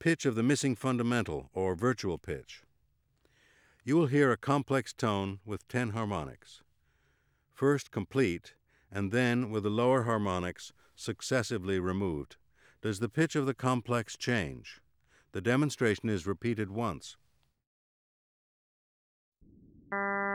pitch of the missing fundamental or virtual pitch. You will hear a complex tone with 10 harmonics. First complete, and then with the lower harmonics successively removed. Does the pitch of the complex change? The demonstration is repeated once.